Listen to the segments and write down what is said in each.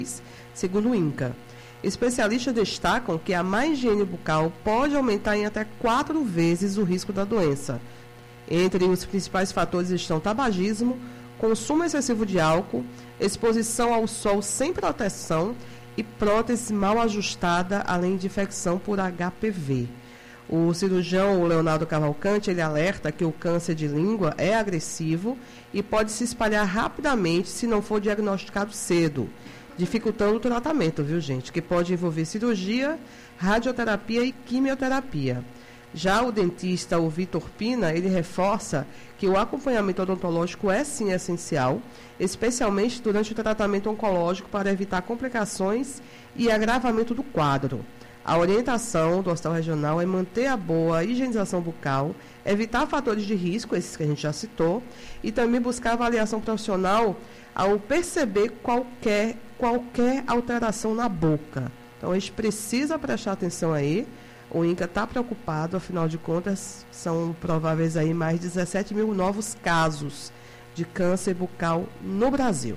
segundo o INCA. Especialistas destacam que a má higiene bucal pode aumentar em até 4 vezes o risco da doença. Entre os principais fatores estão tabagismo, consumo excessivo de álcool, exposição ao sol sem proteção e prótese mal ajustada, além de infecção por HPV. O cirurgião Leonardo Cavalcante, ele alerta que o câncer de língua é agressivo e pode se espalhar rapidamente se não for diagnosticado cedo, dificultando o tratamento, viu, gente? Que pode envolver cirurgia, radioterapia e quimioterapia. Já o dentista, o Vitor Pina, ele reforça que o acompanhamento odontológico é sim essencial, especialmente durante o tratamento oncológico para evitar complicações e agravamento do quadro. A orientação do Hospital Regional é manter a boa higienização bucal, evitar fatores de risco, esses que a gente já citou, e também buscar avaliação profissional ao perceber qualquer alteração na boca. Então, a gente precisa prestar atenção aí. O INCA está preocupado, afinal de contas, são prováveis aí mais de 17 mil novos casos de câncer bucal no Brasil.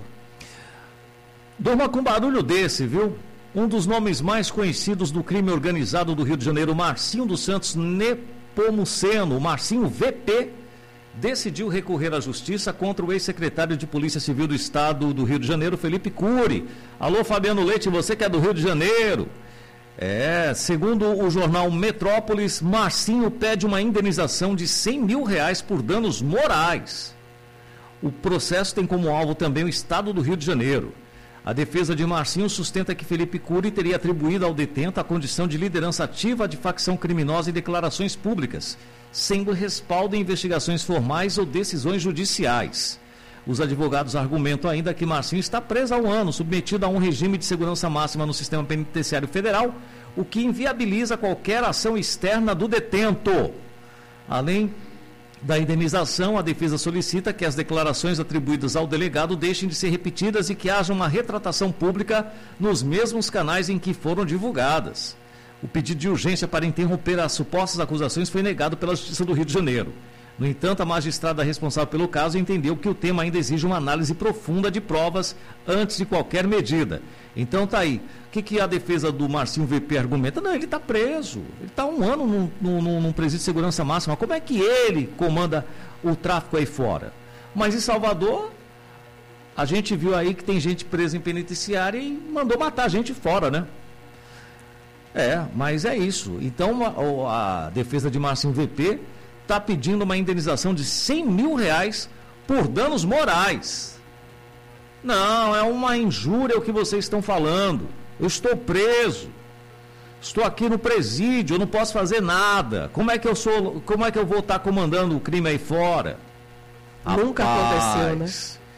Durma com barulho desse, viu? Um dos nomes mais conhecidos do crime organizado do Rio de Janeiro, Marcinho dos Santos Nepomuceno, o Marcinho VP, decidiu recorrer à justiça contra o ex-secretário de Polícia Civil do Estado do Rio de Janeiro, Felipe Cury. Alô, Fabiano Leite, você que é do Rio de Janeiro. Segundo o jornal Metrópolis, Marcinho pede uma indenização de R$100 mil por danos morais. O processo tem como alvo também o Estado do Rio de Janeiro. A defesa de Marcinho sustenta que Felipe Cury teria atribuído ao detento a condição de liderança ativa de facção criminosa em declarações públicas, sendo respaldo em investigações formais ou decisões judiciais. Os advogados argumentam ainda que Marcinho está preso há 1 ano, submetido a um regime de segurança máxima no sistema penitenciário federal, o que inviabiliza qualquer ação externa do detento. Além da indenização, a defesa solicita que as declarações atribuídas ao delegado deixem de ser repetidas e que haja uma retratação pública nos mesmos canais em que foram divulgadas. O pedido de urgência para interromper as supostas acusações foi negado pela Justiça do Rio de Janeiro. No entanto, a magistrada responsável pelo caso entendeu que o tema ainda exige uma análise profunda de provas antes de qualquer medida. Então tá aí. O que a defesa do Marcinho VP argumenta? Não, ele está preso. Ele está 1 ano num presídio de segurança máxima. Como é que ele comanda o tráfico aí fora? Mas em Salvador, a gente viu aí que tem gente presa em penitenciária e mandou matar a gente fora, né? Mas é isso. Então a defesa de Marcinho VP está pedindo uma indenização de R$100 mil por danos morais. Não, é uma injúria o que vocês estão falando. Eu estou preso. Estou aqui no presídio, eu não posso fazer nada. Como é que eu vou estar comandando o crime aí fora? Nunca aconteceu, né?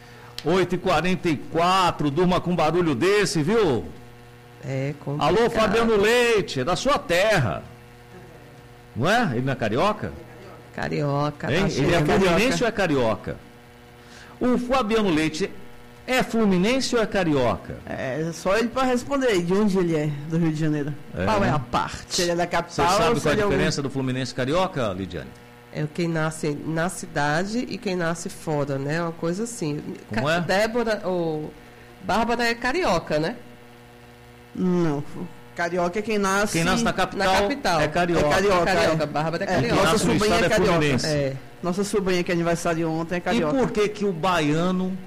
8h44, durma com barulho desse, viu? É complicado. Alô, Fabiano Leite, é da sua terra. Não é? Ele não é carioca? Carioca. Ele é fluminense ou é carioca? O Fabiano Leite é fluminense ou é carioca? É só ele para responder de onde ele é, do Rio de Janeiro. Qual é a parte? Se ele é da capital. Você sabe qual é a diferença do fluminense e carioca, Lidiane? É quem nasce na cidade e quem nasce fora, né? Uma coisa assim. Como é? Débora ou Bárbara é carioca, né? Não. Carioca é quem nasce na capital. Na capital. É carioca. Carioca. Bárbara é carioca. Nossa sobrinha é carioca. É. Nossa sobrinha que é aniversário ontem é carioca. E por que o baiano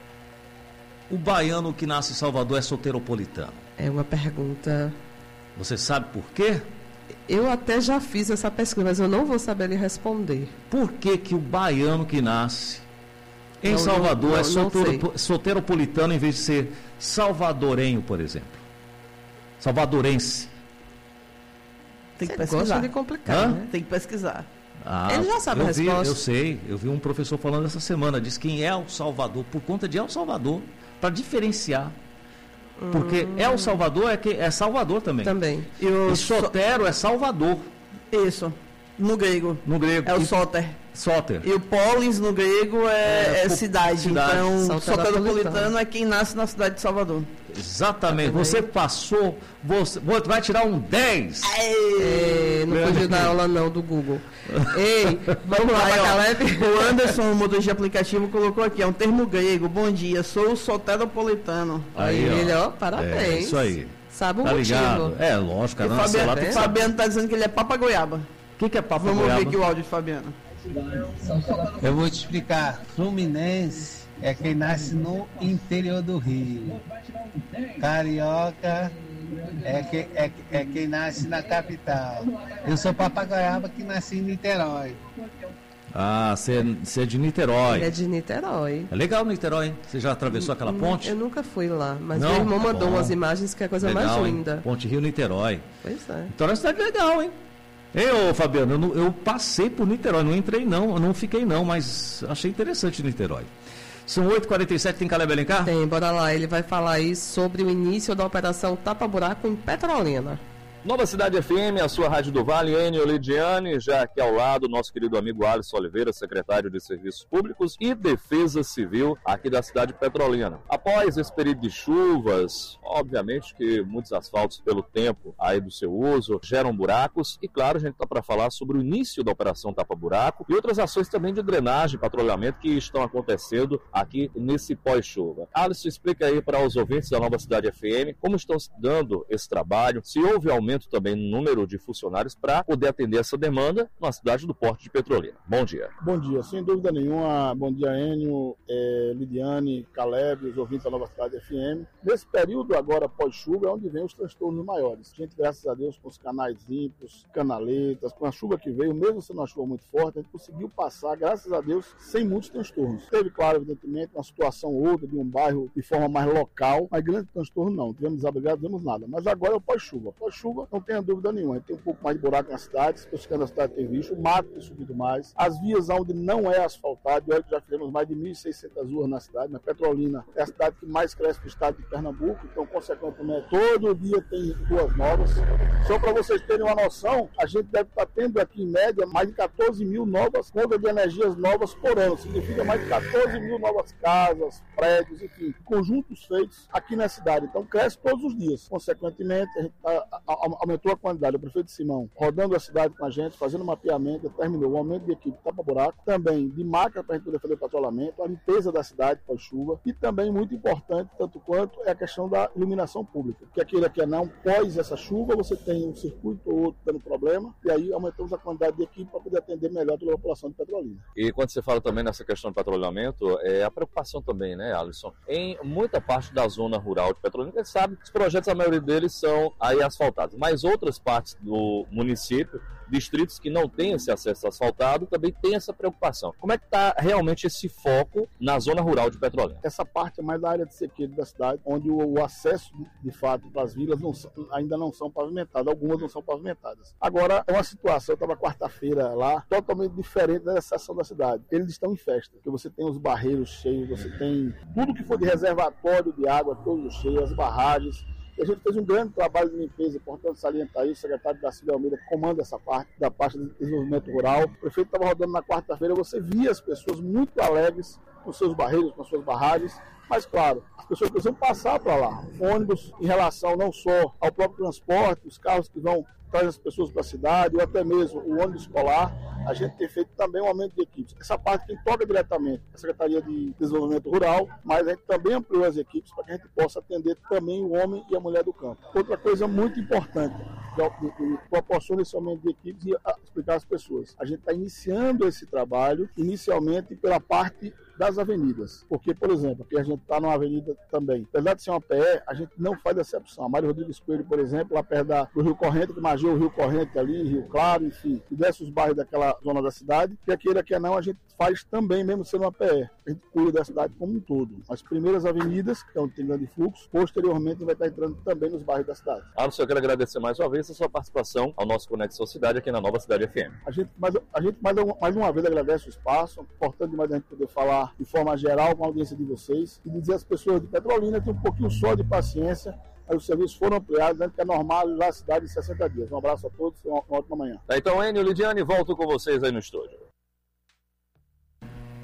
que nasce em Salvador é soteropolitano? É uma pergunta. Você sabe por quê? Eu até já fiz essa pesquisa, mas eu não vou saber lhe responder. Por que o baiano que nasce em Salvador é soteropolitano em vez de ser salvadorenho, por exemplo? Salvadorense. Tem que pesquisar. Gosta de complicar, né? Tem que pesquisar. Ele já sabe a resposta. Eu sei. Eu vi um professor falando essa semana. Diz que em El Salvador, por conta de El Salvador, para diferenciar. Porque El Salvador é Salvador também. E Sotero é Salvador. Isso. No grego. No grego. É o Soter. Soter. E o polis no grego é cidade. Então, soteropolitano é quem nasce na cidade de Salvador. Exatamente. Você passou, você vai tirar um 10. Não podia dar aula não do Google. Ei, vamos lá, Caleb. O Anderson, o motorista de aplicativo, colocou aqui, é um termo grego. Bom dia, sou o soteropolitano. Aí, melhor, parabéns. Isso aí. Sabe o motivo. Ligado? É, lógico. O Fabiano está dizendo que ele é papagoiaba. O que é papagoiaba? Vamos ouvir aqui o áudio de Fabiano. Eu vou te explicar. Fluminense é quem nasce no interior do Rio. Carioca é quem nasce na capital. Eu sou papagoiaba que nasci em Niterói. Ah, você é de Niterói. Ele é de Niterói. É legal Niterói, hein? Você já atravessou aquela ponte? Eu nunca fui lá, mas meu irmão mandou umas imagens que é a coisa legal, mais linda. Hein? Ponte Rio-Niterói. Pois é. Então é uma cidade legal, hein? Ô Fabiano, eu passei por Niterói, não entrei não, eu não fiquei não, mas achei interessante Niterói. São 8h47, tem Caleb Alencar? Tem, bora lá, ele vai falar aí sobre o início da operação Tapa Buraco em Petrolina. Nova Cidade FM, a sua Rádio do Vale, Enio Lidiane, já aqui ao lado, nosso querido amigo Alisson Oliveira, secretário de Serviços Públicos e Defesa Civil aqui da cidade de Petrolina. Após esse período de chuvas, obviamente que muitos asfaltos pelo tempo aí do seu uso geram buracos e claro, a gente está para falar sobre o início da Operação Tapa Buraco e outras ações também de drenagem e patrulhamento que estão acontecendo aqui nesse pós-chuva. Alisson, explica aí para os ouvintes da Nova Cidade FM como estão se dando esse trabalho, se houve aumento também no número de funcionários para poder atender essa demanda na cidade do Porto de Petrolina. Bom dia. Bom dia, sem dúvida nenhuma. Bom dia, Enio, Lidiane, Caleb, os ouvintes da Nova Cidade FM. Nesse período agora pós-chuva é onde vem os transtornos maiores. A gente, graças a Deus, com os canais limpos, canaletas, com a chuva que veio, mesmo sendo uma chuva muito forte, a gente conseguiu passar, graças a Deus, sem muitos transtornos. Teve, claro, evidentemente, uma situação ou outra de um bairro de forma mais local, mas grande transtorno não. Tivemos desabrigados, não tivemos nada. Mas agora é o pós-chuva. Pós-chuva, não tenha dúvida nenhuma. A gente tem um pouco mais de buraco na cidade, as pessoas que na cidade têm visto, o mato tem subido mais, as vias onde não é asfaltado, já fizemos mais de 1.600 ruas na cidade, na Petrolina é a cidade que mais cresce no estado de Pernambuco, então, consequentemente, todo dia tem ruas novas. Só para vocês terem uma noção, a gente deve estar tendo aqui, em média, mais de 14 mil novas contas de energias novas por ano, significa mais de 14 mil novas casas, prédios, enfim, conjuntos feitos aqui na cidade, então cresce todos os dias. Consequentemente, a gente aumentou a quantidade. O prefeito Simão rodando a cidade com a gente, fazendo mapeamento, determinou o aumento de equipe tapa-buraco, também de máquina para a gente poder fazer patrulhamento, a limpeza da cidade pós-chuva e também, muito importante, tanto quanto, é a questão da iluminação pública. Que aquilo que é não, pós essa chuva, você tem um circuito ou outro dando problema e aí aumentamos a quantidade de equipe para poder atender melhor toda a população de Petrolina. E quando você fala também nessa questão de patrulhamento, a preocupação também, né, Alisson? Em muita parte da zona rural de Petrolina, a gente sabe que os projetos, a maioria deles são aí asfaltados, mas outras partes do município, distritos que não têm esse acesso asfaltado, também tem essa preocupação. Como é que está realmente esse foco na zona rural de Petrolina? Essa parte é mais da área de sequeiro da cidade, onde o acesso, de fato, para as vilas ainda não são pavimentadas, algumas não são pavimentadas. Agora, é uma situação, eu estava quarta-feira lá, totalmente diferente da seção da cidade. Eles estão em festa, porque você tem os barreiros cheios, você tem tudo que for de reservatório de água, todos cheios, as barragens. E a gente fez um grande trabalho de limpeza, importante salientar isso, o secretário da Silvia Almeida comanda essa parte, da parte de desenvolvimento rural. O prefeito estava rodando na quarta-feira, você via as pessoas muito alegres com seus barreiros, com suas barragens, mas claro, as pessoas precisam passar para lá. Ônibus em relação não só ao próprio transporte, os carros que vão trazer as pessoas para a cidade, ou até mesmo o ônibus escolar, a gente tem feito também um aumento de equipes. Essa parte quem toca diretamente é a Secretaria de Desenvolvimento Rural, mas a gente também ampliou as equipes para que a gente possa atender também o homem e a mulher do campo. Outra coisa muito importante, que proporciona esse aumento de equipes e explicar às pessoas. A gente está iniciando esse trabalho, inicialmente pela parte das avenidas, porque, por exemplo, aqui a gente está numa avenida também, apesar de ser uma PE, a gente não faz exceção. A Mário Rodrigues Coelho, por exemplo, lá perto do Rio Corrente, que margeia o Rio Corrente ali, Rio Claro, enfim, e desce os bairros daquela zona da cidade, que aquele aqui não, a gente faz também, mesmo sendo uma PE. A gente cuida da cidade como um todo. As primeiras avenidas, que é onde tem grande fluxo, posteriormente vai estar entrando também nos bairros da cidade. Alisson, eu quero agradecer mais uma vez a sua participação ao nosso Conexão Cidade aqui na Nova Cidade FM. A gente mais uma vez agradece o espaço, importante demais a gente poder falar de forma geral com a audiência de vocês e dizer às pessoas de Petrolina que um pouquinho só de paciência, aí os serviços foram ampliados, né, que é normal lá a cidade em 60 dias. Um abraço a todos e uma ótima manhã. Então, Enio, Lidiane, volto com vocês aí no estúdio.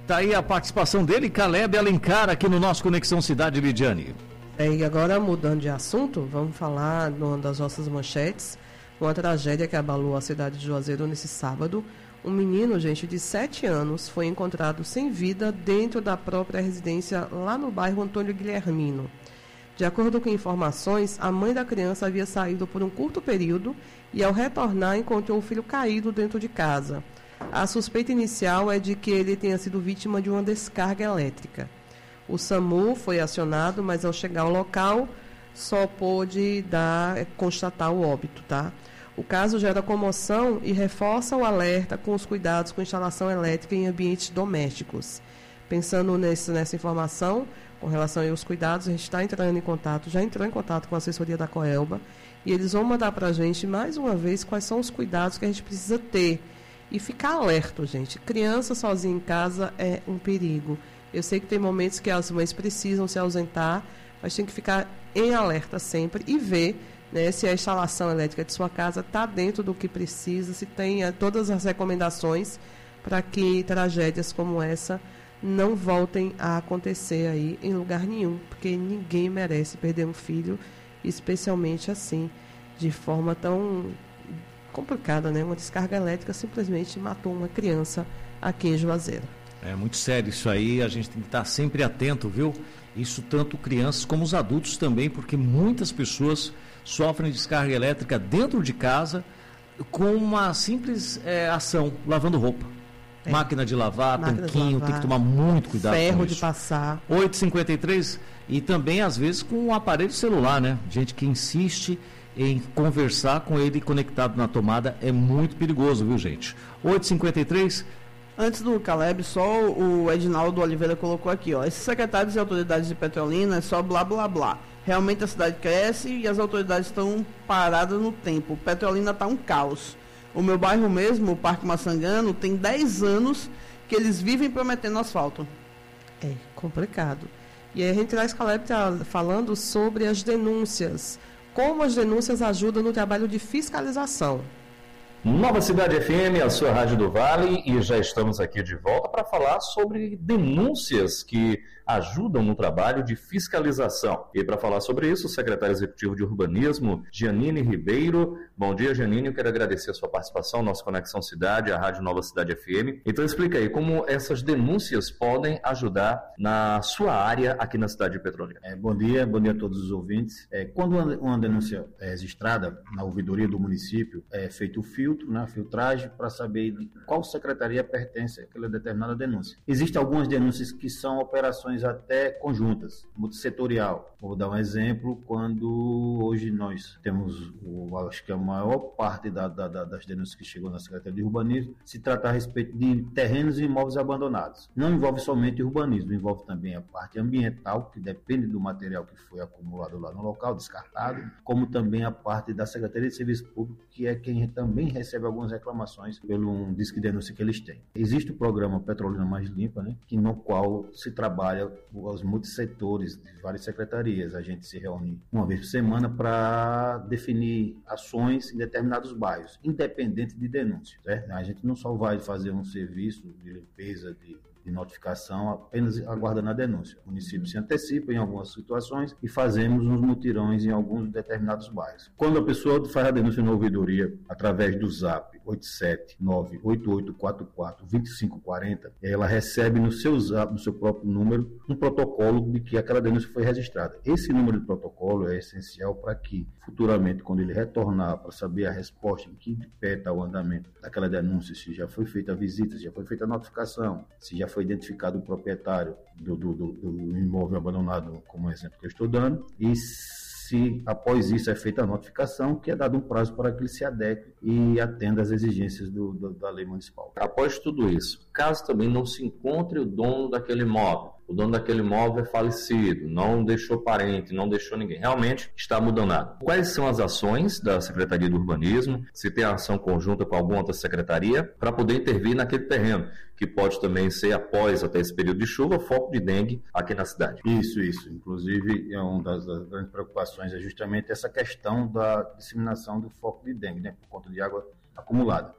Tá aí a participação dele, Caleb Alencar, aqui no nosso Conexão Cidade, Lidiane. E agora, mudando de assunto, vamos falar numa das nossas manchetes, uma tragédia que abalou a cidade de Juazeiro nesse sábado. Um menino, gente, de 7 anos, foi encontrado sem vida dentro da própria residência lá no bairro Antônio Guilhermino. De acordo com informações, a mãe da criança havia saído por um curto período e, ao retornar, encontrou o filho caído dentro de casa. A suspeita inicial é de que ele tenha sido vítima de uma descarga elétrica. O SAMU foi acionado, mas ao chegar ao local só pôde constatar o óbito, tá? O caso gera comoção e reforça o alerta com os cuidados com instalação elétrica em ambientes domésticos. Pensando nessa informação, com relação aos cuidados, a gente já entrou em contato com a assessoria da Coelba e eles vão mandar para a gente mais uma vez quais são os cuidados que a gente precisa ter e ficar alerta, gente. Criança sozinha em casa é um perigo. Eu sei que tem momentos que as mães precisam se ausentar, mas tem que ficar em alerta sempre e ver, né, se a instalação elétrica de sua casa está dentro do que precisa, se tem todas as recomendações para que tragédias como essa não voltem a acontecer aí em lugar nenhum, porque ninguém merece perder um filho, especialmente assim, de forma tão complicada, né? Uma descarga elétrica simplesmente matou uma criança aqui em Juazeiro. É muito sério isso aí, a gente tem que estar sempre atento, viu? Isso tanto crianças como os adultos também, porque muitas pessoas sofrem descarga elétrica dentro de casa com uma simples ação, lavando roupa. Máquina de lavar, tanquinho, tem que tomar muito cuidado ferro com isso. De passar. 8h53 e também às vezes com um aparelho celular, né? Gente que insiste em conversar com ele conectado na tomada é muito perigoso, viu, gente? 8h53. Antes do Caleb, só o Edinaldo Oliveira colocou aqui, ó. Esses secretários e autoridades de Petrolina é só blá blá blá. Realmente a cidade cresce e as autoridades estão paradas no tempo. Petrolina está um caos. O meu bairro mesmo, o Parque Maçangano, tem 10 anos que eles vivem prometendo asfalto. É complicado. E aí a gente traz Caleb falando sobre as denúncias. Como as denúncias ajudam no trabalho de fiscalização. Nova Cidade FM, a sua Rádio do Vale, e já estamos aqui de volta para falar sobre denúncias que ajudam no trabalho de fiscalização. E para falar sobre isso, o secretário executivo de Urbanismo, Giannini Ribeiro. Bom dia, Giannini, eu quero agradecer a sua participação, nossa Conexão Cidade, a Rádio Nova Cidade FM. Então explica aí como essas denúncias podem ajudar na sua área aqui na cidade de Petrolina. Bom dia a todos os ouvintes. Quando uma denúncia é registrada na ouvidoria do município, é feito o filtro, né, a filtragem, para saber de qual secretaria pertence àquela determinada denúncia. Existem algumas denúncias que são operações até conjuntas, multissetorial. Vou dar um exemplo, quando hoje nós temos, acho que a maior parte das denúncias que chegou na Secretaria de Urbanismo se trata a respeito de terrenos e imóveis abandonados. Não envolve somente urbanismo, envolve também a parte ambiental, que depende do material que foi acumulado lá no local, descartado, como também a parte da Secretaria de Serviço Público, que é quem também recebe algumas reclamações pelo um disque de denúncia que eles têm. Existe o programa Petrolina Mais Limpa, né, no qual se trabalha os multissetores de várias secretarias. A gente se reúne uma vez por semana para definir ações em determinados bairros, independente de denúncia, certo? A gente não só vai fazer um serviço de limpeza de notificação apenas aguardando a denúncia. O município se antecipa em algumas situações e fazemos uns mutirões em alguns determinados bairros. Quando a pessoa faz a denúncia na ouvidoria através do ZAP 879-8844-2540, ela recebe no seu ZAP, no seu próprio número, um protocolo de que aquela denúncia foi registrada. Esse número de protocolo é essencial para que, futuramente, quando ele retornar para saber a resposta em que pé está o andamento daquela denúncia, se já foi feita a visita, se já foi feita a notificação, se já foi identificado o proprietário do imóvel abandonado, como exemplo que eu estou dando, e se após isso é feita a notificação, que é dado um prazo para que ele se adeque e atenda às exigências da lei municipal. Após tudo isso, caso também não se encontre o dono daquele imóvel, o dono daquele imóvel é falecido, não deixou parente, não deixou ninguém, realmente está abandonado. Quais são as ações da Secretaria do Urbanismo, se tem ação conjunta com alguma outra secretaria, para poder intervir naquele terreno, que pode também ser, após até esse período de chuva, foco de dengue aqui na cidade? Isso. Inclusive, uma das grandes preocupações é justamente essa questão da disseminação do foco de dengue, né, por conta de água acumulada.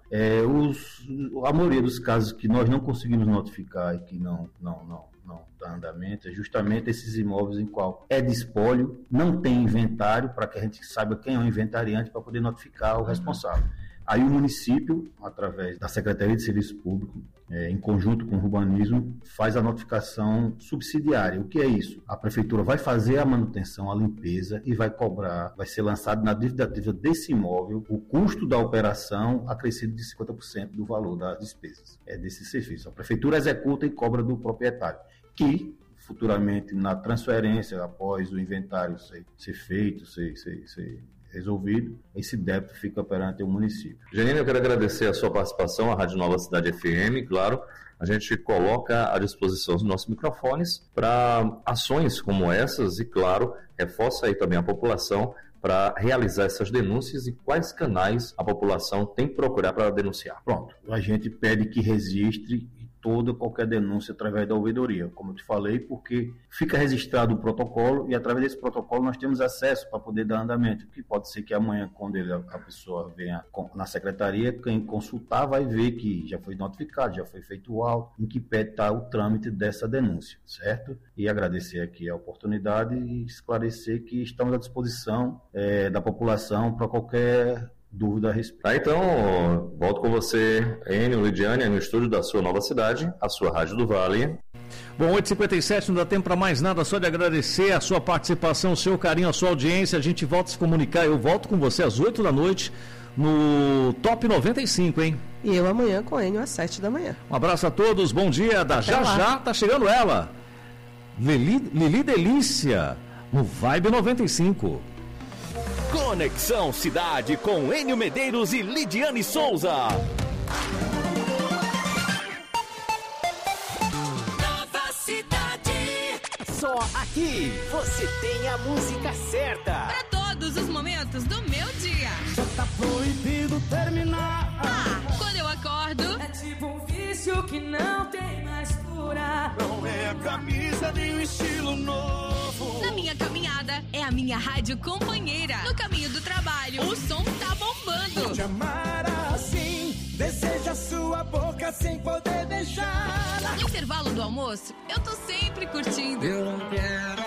A maioria dos casos que nós não conseguimos notificar e que não dá andamento é justamente esses imóveis em qual é de espólio, não tem inventário para que a gente saiba quem é o inventariante para poder notificar o responsável. Aí o município, através da Secretaria de Serviço Público, em conjunto com o urbanismo, faz a notificação subsidiária. O que é isso? A prefeitura vai fazer a manutenção, a limpeza e vai cobrar, vai ser lançado na dívida ativa desse imóvel o custo da operação acrescido de 50% do valor das despesas desse serviço. A prefeitura executa e cobra do proprietário, que futuramente na transferência, após o inventário ser feito, ser resolvido, esse débito fica perante o município. Janine, eu quero agradecer a sua participação, a Rádio Nova Cidade FM, claro, a gente coloca à disposição os nossos microfones para ações como essas e, claro, reforça aí também a população para realizar essas denúncias e quais canais a população tem que procurar para denunciar. Pronto, a gente pede que registre qualquer denúncia através da ouvidoria, como eu te falei, porque fica registrado o protocolo e através desse protocolo nós temos acesso para poder dar andamento, que pode ser que amanhã, quando a pessoa venha na secretaria, quem consultar vai ver que já foi notificado, já foi feito o auto, em que pé está o trâmite dessa denúncia, certo? E agradecer aqui a oportunidade e esclarecer que estamos à disposição da população para qualquer dúvida a respeito. Então, volto com você, Enio, Lidiane, no estúdio da sua Nova Cidade, a sua Rádio do Vale. Bom, 8h57, não dá tempo para mais nada, só de agradecer a sua participação, o seu carinho, a sua audiência. A gente volta a se comunicar, eu volto com você às 8 da noite no Top 95, hein? E eu amanhã com o Enio às 7 da manhã. Um abraço a todos, bom dia, já tá chegando ela, Lili Delícia, no Vibe 95. Conexão Cidade com Enio Medeiros e Lidiane Souza. Nova Cidade. Só aqui você tem a música certa. Para todos os momentos do meu dia. Já tá proibido terminar. Quando eu acordo. É tipo um vício que não tem mais cura. Não é a camisa nem o estilo novo. Na minha caminhada, é a minha rádio companheira. No caminho do trabalho, o som tá bombando. Te amar assim, deseja sua boca sem poder deixar. No intervalo do almoço, eu tô sempre curtindo. Eu não quero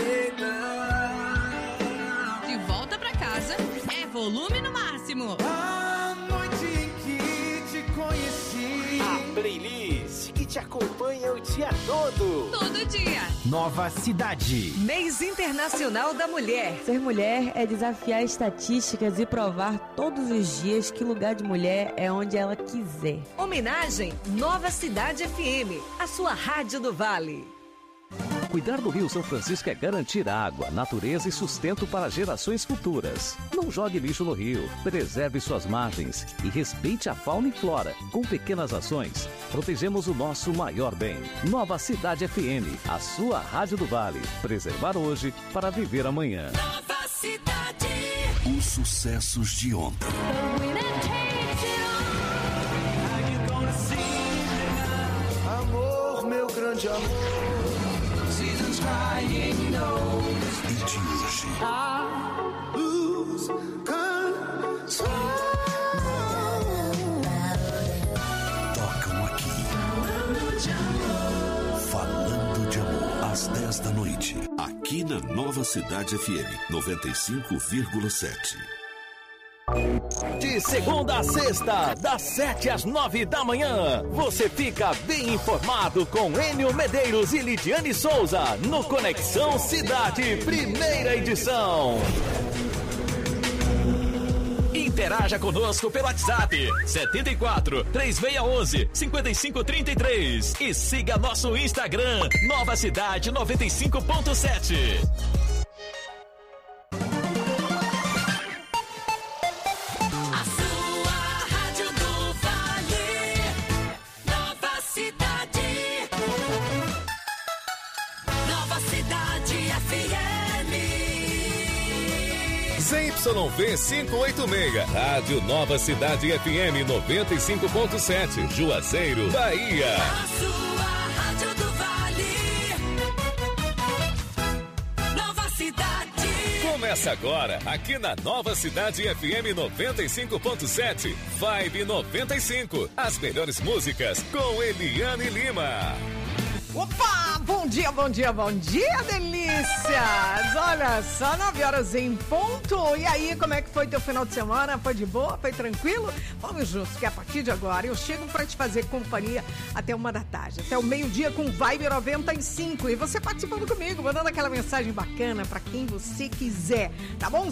aceitar. De volta pra casa, é volume no máximo. A noite em que te conheci. A playlist que te acompanha o dia todo. Todo dia. Nova Cidade. Mês Internacional da Mulher. Ser mulher é desafiar estatísticas e provar todos os dias que lugar de mulher é onde ela quiser. Homenagem Nova Cidade FM, a sua rádio do Vale. Cuidar do Rio São Francisco é garantir água, natureza e sustento para gerações futuras. Não jogue lixo no rio, preserve suas margens e respeite a fauna e flora. Com pequenas ações, protegemos o nosso maior bem. Nova Cidade FM, a sua rádio do Vale. Preservar hoje para viver amanhã. Nova Cidade. Os sucessos de ontem. Amor, meu grande amor. E de hoje. A luz Tocam aqui. Falando de amor. Às 10 da noite. Aqui na Nova Cidade FM 95,7. De segunda a sexta, das 7 às 9 da manhã, você fica bem informado com Enio Medeiros e Lidiane Souza no Conexão Cidade, primeira edição. Interaja conosco pelo WhatsApp 74 3611 5533 e siga nosso Instagram Nova Cidade 95.7. ZYV 586, Rádio Nova Cidade FM 95.7, Juazeiro, Bahia. A sua Rádio do Vale. Nova Cidade. Começa agora, aqui na Nova Cidade FM 95.7, Vibe 95. As melhores músicas com Eliane Lima. Opa! Bom dia, bom dia, bom dia, delícias! Olha só, 9 horas em ponto. E aí, como é que foi teu final de semana? Foi de boa? Foi tranquilo? Vamos juntos, que a partir de agora eu chego pra te fazer companhia até 1 da tarde, até o meio-dia com Vibe 95. E você participando comigo, mandando aquela mensagem bacana pra quem você quiser. Tá bom?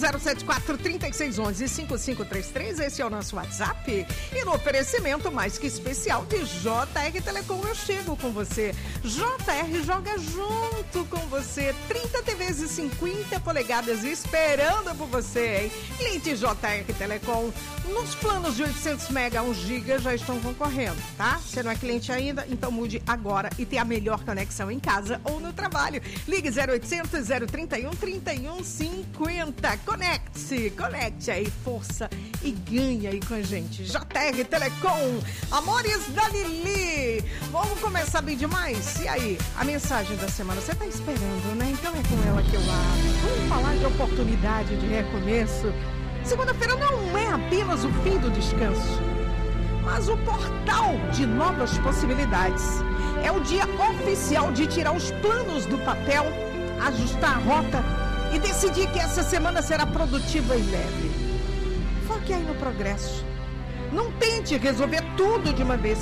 074-3611-5533, esse é o nosso WhatsApp. E no oferecimento mais que especial de JR Telecom, eu chego com você. JR joga junto com você. 30 TVs e 50 polegadas esperando por você, hein? Cliente JR Telecom. Nos planos de 800 mega, 1 giga já estão concorrendo, tá? Você não é cliente ainda? Então mude agora e tenha a melhor conexão em casa ou no trabalho. Ligue 0800 031 3150. Conecte aí, força e ganha aí com a gente. JR Telecom. Amores da Lili. Vamos começar bem demais? E aí, a mensagem da semana, você tá esperando, né? Então é com ela que eu abro. Vamos falar de oportunidade de recomeço. Segunda-feira não é apenas o fim do descanso, mas o portal de novas possibilidades. É o dia oficial de tirar os planos do papel, ajustar a rota e decidir que essa semana será produtiva e leve. Foque aí no progresso. Não tente resolver tudo de uma vez.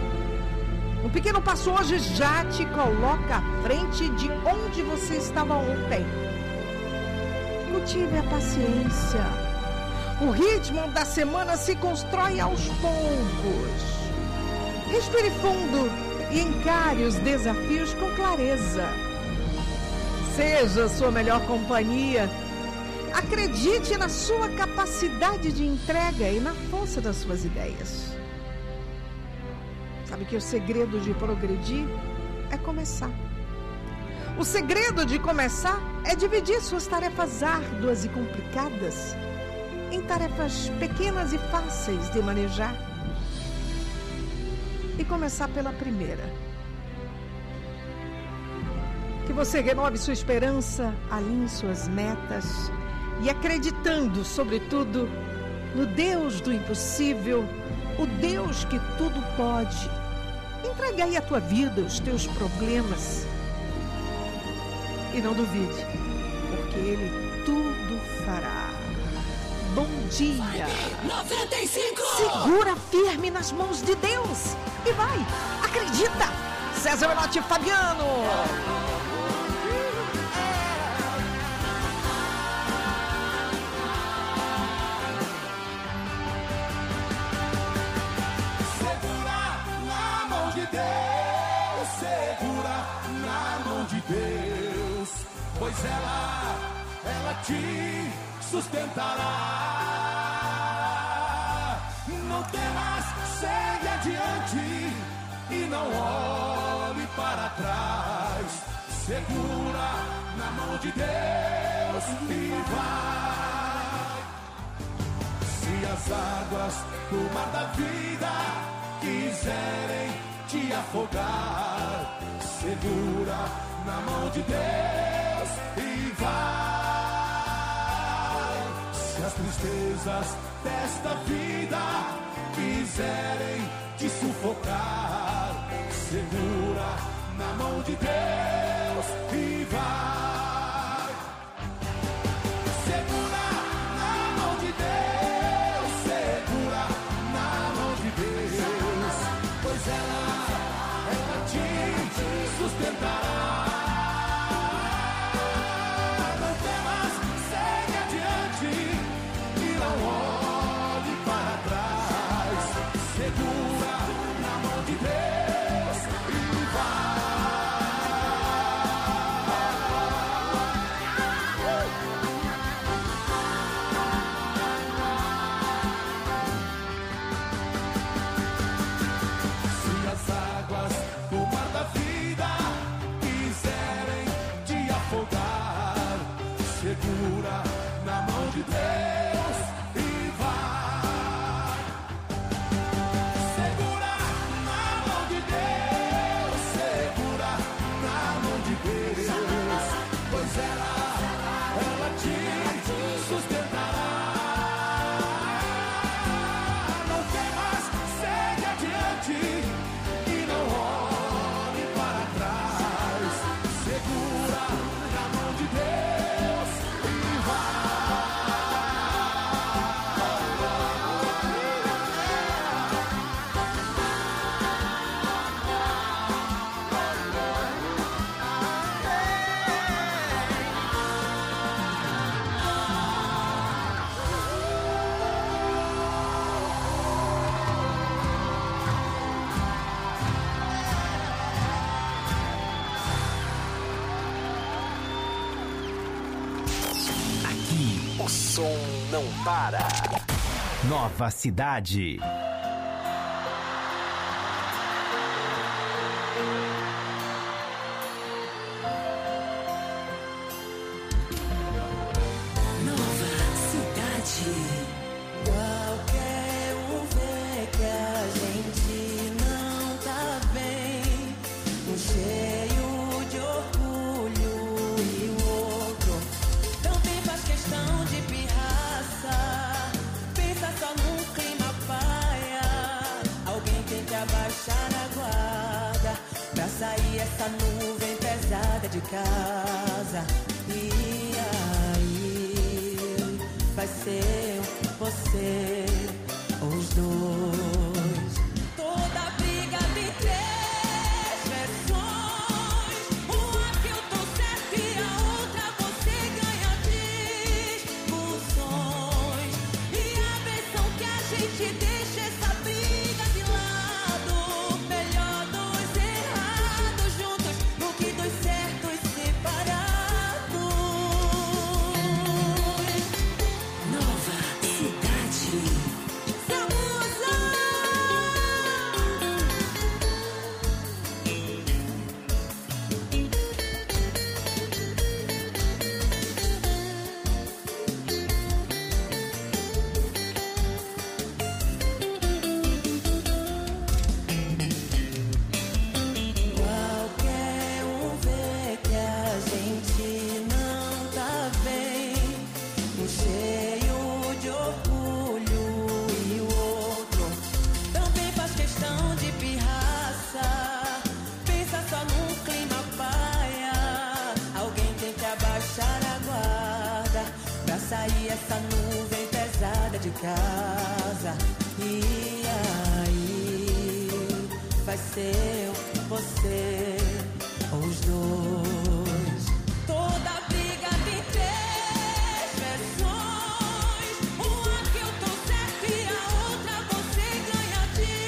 Um pequeno passo hoje já te coloca à frente de onde você estava ontem. Cultive a paciência. O ritmo da semana se constrói aos poucos. Respire fundo e encare os desafios com clareza. Seja a sua melhor companhia. Acredite na sua capacidade de entrega e na força das suas ideias. Sabe que o segredo de progredir é começar. O segredo de começar é dividir suas tarefas árduas e complicadas em tarefas pequenas e fáceis de manejar. E começar pela primeira. Que você renove sua esperança, alinhe suas metas e acreditando, sobretudo, no Deus do impossível, o Deus que tudo pode. Entregue aí a tua vida, os teus problemas. E não duvide, porque Ele tudo fará. Bom dia. 95. Segura firme nas mãos de Deus e vai, acredita. César Menotti Fabiano. Segura na mão de Deus, segura na mão de Deus, pois ela te sustentará. Não temas, segue adiante e não olhe para trás. Segura na mão de Deus e vai. Se as águas do mar da vida quiserem te afogar, segura na mão de Deus e vai. Se as tristezas desta vida quiserem te sufocar, segura na mão de Deus e vai. Segura na mão de Deus, segura na mão de Deus, pois ela te sustentará. Não temas, segue adiante e não olhe para trás. Segura na mão de Deus e vai. som não para. Nova Cidade. Qualquer um vê que a gente não tá bem, um cheio de orgulho e o outro também faz questão de pirraça. Pensa só num clima paia, alguém tem que abaixar a guarda pra sair essa nuvem pesada de casa. E aí vai ser você, os dois. Toda briga tem três versões, uma que eu tô certa e a outra você ganha discussões. E a versão que a gente deixa essa briga de lado, melhor dois errados juntos do que dois certos separados. Sair essa nuvem pesada de casa. E aí vai ser você, os dois. Toda briga tem três versões, uma que eu tô certa e a outra você ganha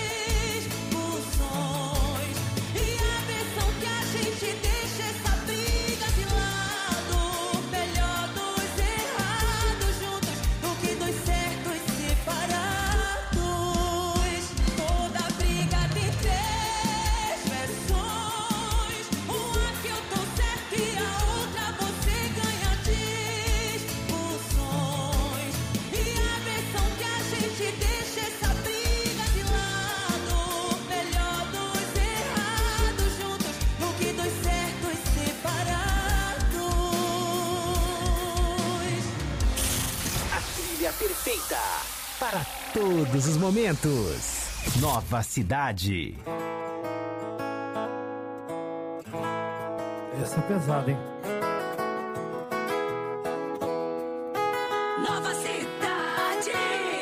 discussões. E a versão que a gente deixa essa briga de lado, melhor dois errados juntos do que dois certos separados. Toda briga tem três versões, uma que eu tô certa e a outra você ganha discussões. E a versão que a gente deixa essa briga de lado, melhor dois errados juntos do que dois certos separados. A trilha perfeita para todos os momentos. Nova Cidade. Essa é pesada, hein? Nova Cidade.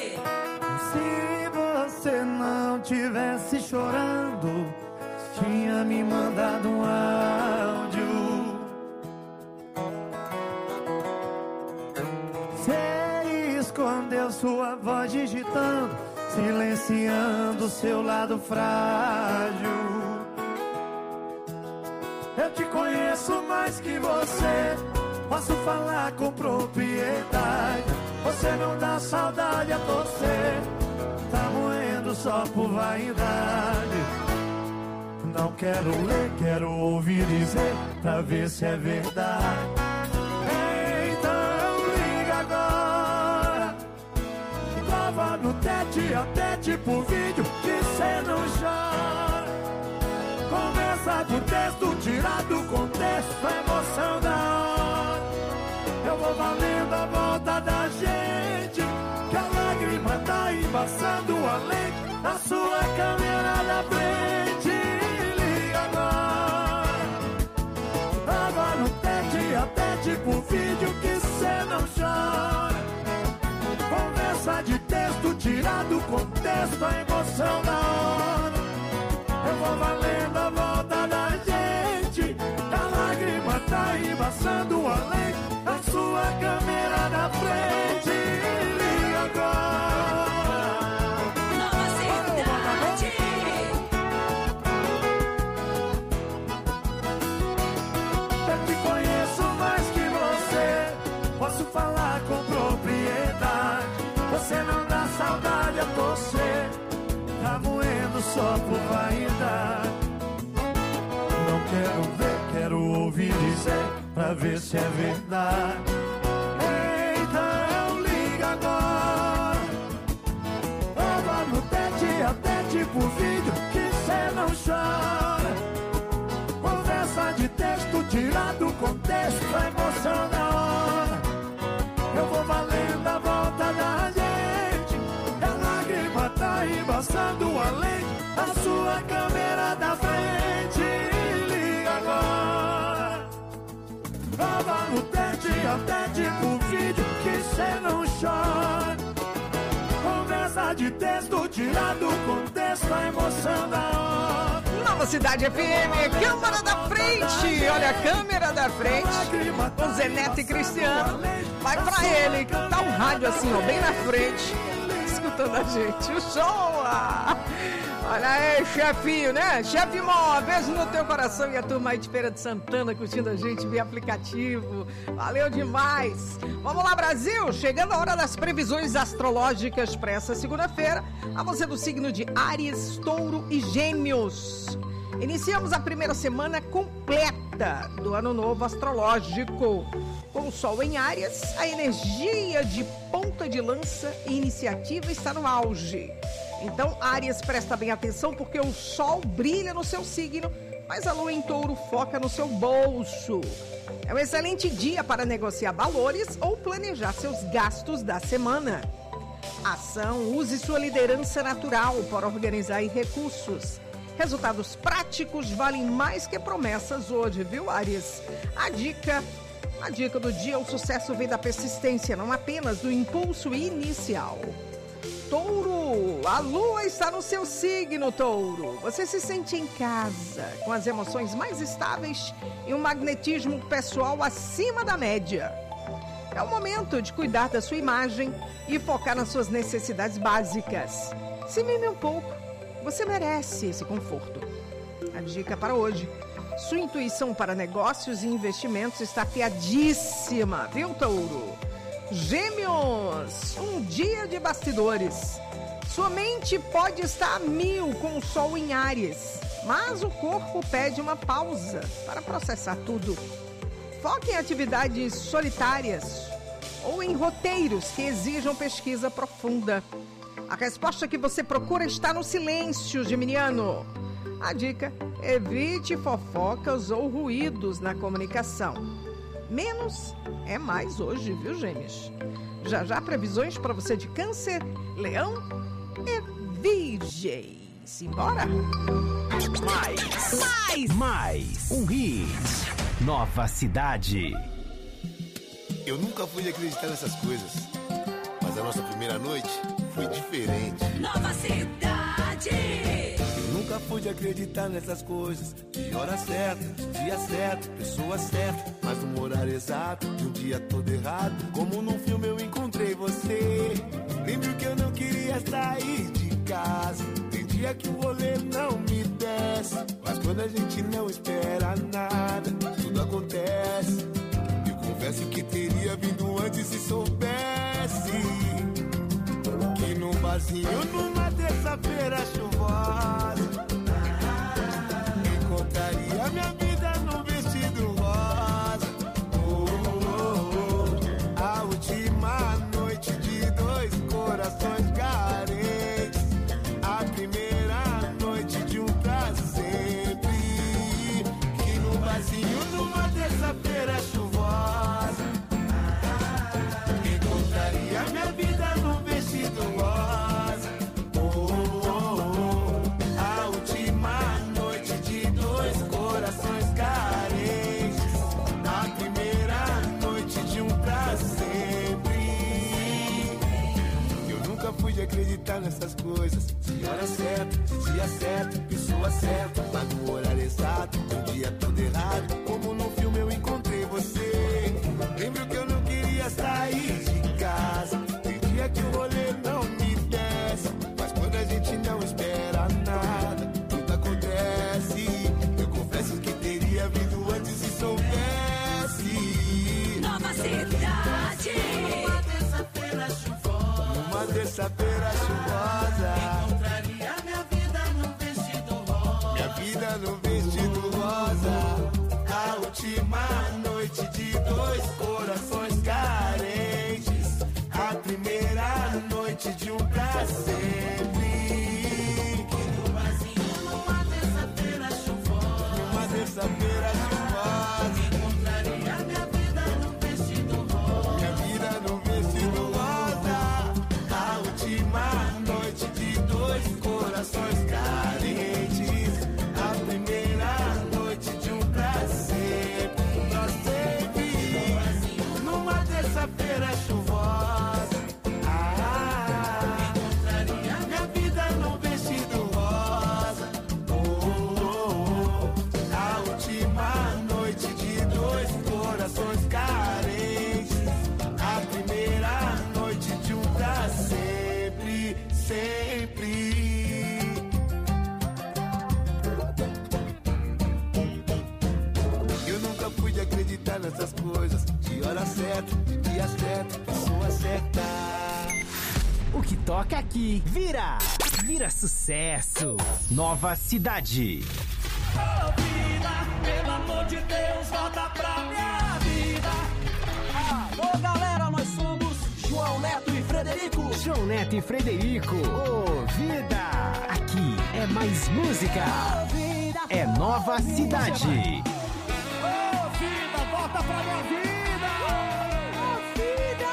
Se você não tivesse chorando, tinha me mandado um áudio. Você escondeu sua voz digitando, silenciando seu lado frágil. Eu te conheço mais que você, posso falar com propriedade. Você não dá saudade a torcer, tá moendo só por vaidade. Não quero ler, quero ouvir dizer, pra ver se é verdade. Então liga agora, prova no tete a tete por vídeo que cê não chora. Conversa por texto, tirado do contexto, a emoção da hora. Eu vou valendo a volta da gente, que a lágrima tá embaçando a lente da sua câmera da frente. Liga agora, prova no tete a tete por vídeo que cê não chora. Conversa de texto, tirado do contexto, a emoção da hora. Eu vou valendo a volta da gente, a lágrima tá embaçando a lente da sua câmera da frente. Liga agora. Nova Cidade. Eu te conheço mais que você, posso falar com propriedade. faço só por vaidade. Não quero ver, quero ouvir dizer, pra ver se é verdade. Então liga agora, ou vá no tete a tete por vídeo, que cê não chora. Conversa de texto tirado do contexto, a emoção da hora. Eu vou valendo a volta da gente, a lágrima tá embaçando a lente, a sua câmera da frente. Liga agora, prova no tete a tete por vídeo, que cê não chora. Conversa de texto tirado do contexto, a emoção da hora. Nova Cidade FM, câmera da frente. Olha a câmera da frente. Com Zé Neto e Cristiano. Vai pra ele, tá um rádio assim, ó, bem na frente, escutando a gente. O show! Olha aí, chefinho, né? Chefe Mó, beijo no teu coração. E a turma aí de Feira de Santana curtindo a gente via aplicativo. Valeu demais. Vamos lá, Brasil. Chegando a hora das previsões astrológicas para essa segunda-feira. A você do signo de Áries, Touro e Gêmeos. Iniciamos a primeira semana completa do ano novo astrológico. Com o Sol em Áries, a energia de ponta de lança e iniciativa está no auge. Então, Áries, presta bem atenção porque o Sol brilha no seu signo, mas a Lua em Touro foca no seu bolso. É um excelente dia para negociar valores ou planejar seus gastos da semana. Ação, use sua liderança natural para organizar recursos. Resultados práticos valem mais que promessas hoje, viu, Áries? A dica do dia, o sucesso vem da persistência, não apenas do impulso inicial. Touro, a Lua está no seu signo, Touro. Você se sente em casa, com as emoções mais estáveis e um magnetismo pessoal acima da média. É o momento de cuidar da sua imagem e focar nas suas necessidades básicas. Se mime um pouco, você merece esse conforto. A dica para hoje: sua intuição para negócios e investimentos está afiadíssima, viu, Touro? Gêmeos, um dia de bastidores. Sua mente pode estar a 1000 com o Sol em Áries, mas o corpo pede uma pausa para processar tudo. Foque em atividades solitárias ou em roteiros que exijam pesquisa profunda. A resposta que você procura está no silêncio, geminiano. A dica: evite fofocas ou ruídos na comunicação. Menos é mais hoje, viu, Gêmeos? Já previsões para você de Câncer, Leão e Virgem. Simbora? Mais um hit. Nova Cidade. Eu nunca fui acreditar nessas coisas, mas a nossa primeira noite foi diferente. Nova Cidade. Eu nunca pude acreditar nessas coisas. De hora certa, de dia certo, pessoa certa, mas no horário exato, de um dia todo errado. Como num filme eu encontrei você. Lembro que eu não queria sair de casa. Tem dia que o rolê não me desce, mas quando a gente não espera nada, tudo acontece. Eu confesso que teria vindo antes se soubesse que num barzinho, numa terça-feira chuvosa, encontraria minha vida num vestido rosa. A última noite de dois corações carentes, a primeira noite de um pra sempre. Que num barzinho, numa terça-feira chuvosa, encontraria minha vida num vestido rosa. A última noite de dois corações carentes, a primeira noite de um pra sempre. Eu nunca fui de acreditar nessas coisas. De hora certa, de dia certo, pessoa certa, mas no horário exato, um dia todo errado. Como no filme eu encontrei você. Lembro que eu não queria sair de casa. Tem dia que o rolê não me desce, mas quando a gente não espera nada, tudo acontece. Eu confesso que teria vindo antes se soubesse. Nova Cidade. Uma terça-feira chuvosa, encontraria minha vida num última noite de dois corações carentes, a primeira noite de um pra sempre. Que no vazio, numa terça-feira chuvosa, numa terça-feira chuvosa, encontraria minha vida num vestido rosa, minha vida num vestido rosa. A última noite de dois corações carentes, a primeira noite de um pra sempre, pra sempre. Numa terça-feira chuvosa, encontraria minha vida num vestido rosa. A última noite de dois corações carentes, a primeira noite de um pra sempre, sempre. Eu nunca pude acreditar nessas coisas, de hora certa, de dia certo, pessoa certa. O que toca aqui vira sucesso. Nova Cidade. Ô vida, pelo amor de Deus, volta pra minha vida. Alô galera, nós somos João Neto e Frederico. João Neto e Frederico. Ô vida, aqui é mais música. É Nova Cidade. Ô vida, volta pra minha vida. Ô vida.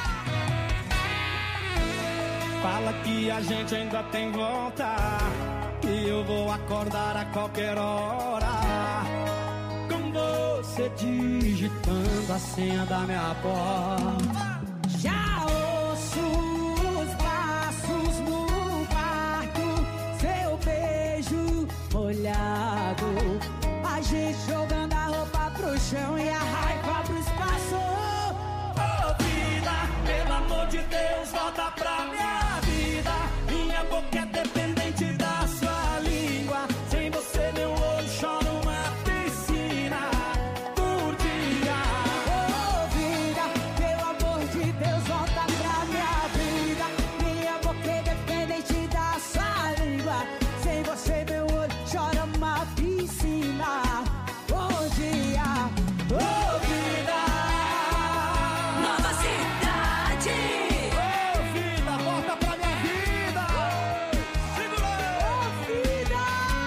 Fala que a gente ainda tem volta, que eu vou acordar a qualquer hora, com você digitando a senha da minha porta. Já ouço os passos no quarto, seu beijo molhado, a gente jogando a roupa pro chão e a raiva pro espaço. Ô vida, pelo amor de Deus, volta pra minha vida. Minha boca é dependente da sua língua, sem você meu olho chora uma piscina por dia. Ô vida, pelo amor de Deus, volta pra minha vida. Minha boca é dependente da sua língua, sem você meu olho chora uma piscina. Bom dia, Ô vida, Nova Cidade. ô vida, volta pra minha vida. Segura! Ô vida,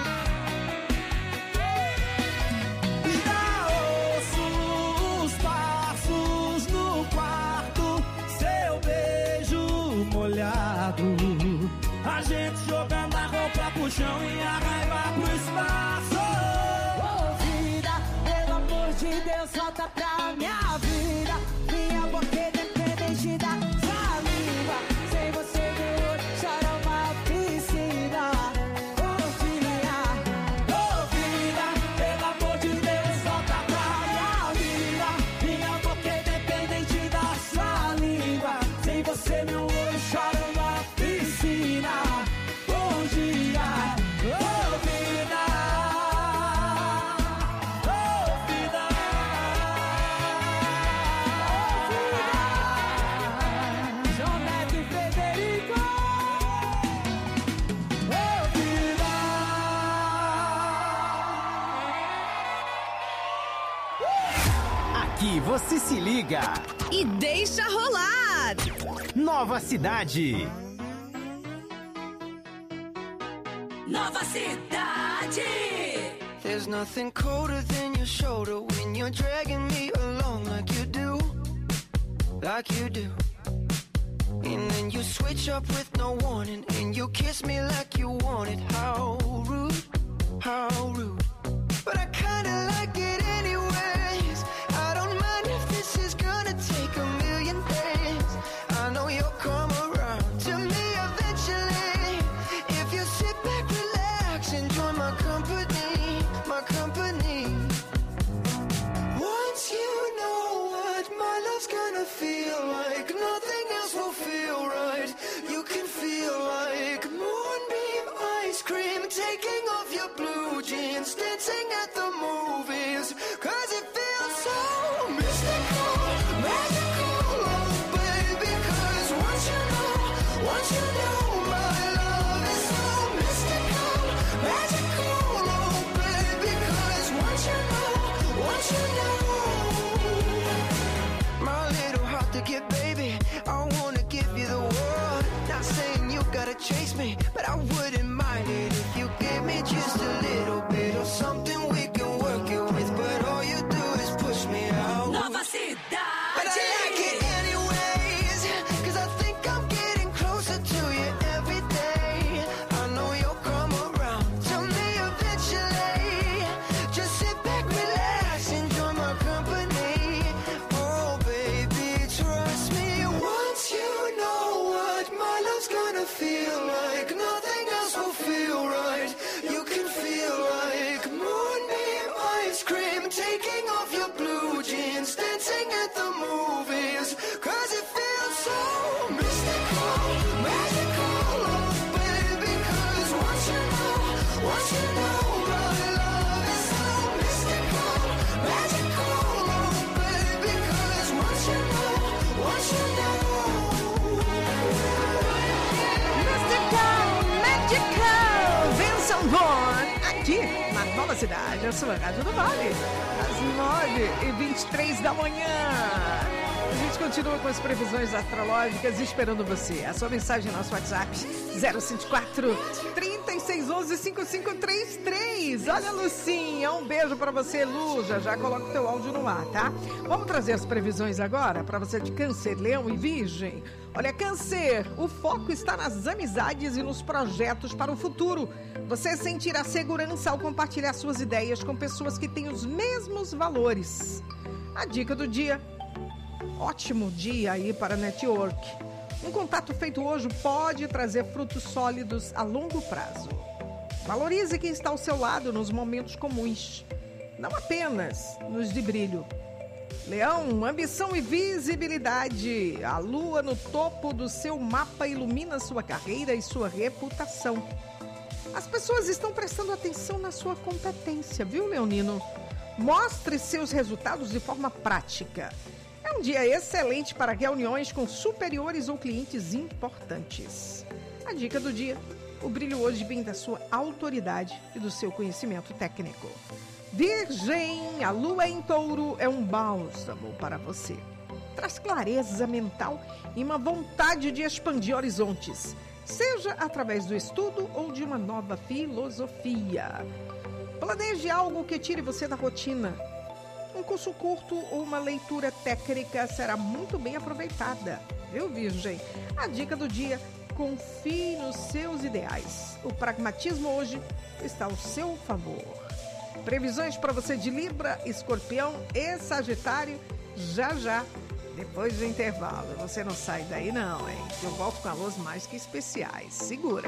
Já ouço os passos no quarto, seu beijo molhado, a gente jogando a roupa pro chão e a raiva pro espaço. ô vida, pelo amor de Deus, volta pra minha vida. Minha boca é dependente da sua língua, sem você meu olho chora uma piscina. Bom dia, Ô vida, pelo amor de Deus, volta pra minha vida. Minha boca é dependente da sua língua, sem você meu olho chora uma piscina. Bom dia, ô vida, ô vida. João Neto e Frederico. Ô vida. Aqui você se liga. E deixa rolar! Nova Cidade. Nova Cidade. There's nothing colder than your shoulder when you're dragging me along like you do, like you do. And then you switch up with no warning, and you kiss me like you want it. How rude, how rude. But I kinda like it anyways. I don't mind if this is gonna take a million days. I know you'll come around to me eventually, if you sit back, relax, and join my company, my company. Once you know what my love's gonna feel like, nothing else will feel right. You can feel like moonbeam ice cream, taking off your blue jeans, dancing at the wanna feel like nothing else will feel right. You can feel like moonbeam ice cream, taking off your blue jeans, dancing at the movies, 'cause it feels so mystical, magical, oh baby, 'cause once you know my love is so mystical, magical, oh baby, 'cause once you know Mystical, magical, Vincent Vaughn, aqui na Nova Cidade, a sua Rádio do Vale, às 9h23 da manhã. A gente continua com as previsões astrológicas esperando você. A sua mensagem no nosso WhatsApp 054 3611 5533. Olha, Lucinha, um beijo pra você, Lu. Já coloca o teu áudio no ar, tá? Vamos trazer as previsões agora pra você de Câncer, Leão e Virgem. Olha, Câncer, o foco está nas amizades e nos projetos para o futuro. Você sentirá segurança ao compartilhar suas ideias com pessoas que têm os mesmos valores. A dica do dia: ótimo dia aí para network. Um contato feito hoje pode trazer frutos sólidos a longo prazo. Valorize quem está ao seu lado nos momentos comuns, não apenas nos de brilho. Leão, ambição e visibilidade. A lua no topo do seu mapa ilumina sua carreira e sua reputação. As pessoas estão prestando atenção na sua competência, viu, leonino? Mostre seus resultados de forma prática. É um dia excelente para reuniões com superiores ou clientes importantes. A dica do dia: o brilho hoje vem da sua autoridade e do seu conhecimento técnico. Virgem, a lua em touro é um bálsamo para você. Traz clareza mental e uma vontade de expandir horizontes, seja através do estudo ou de uma nova filosofia. Planeje algo que tire você da rotina. Um curso curto ou uma leitura técnica será muito bem aproveitada, viu, Virgem? A dica do dia: confie nos seus ideais. O pragmatismo hoje está ao seu favor. Previsões para você de Libra, Escorpião e Sagitário já, depois do intervalo. Você não sai daí não, hein? Eu volto com alôs mais que especiais. Segura!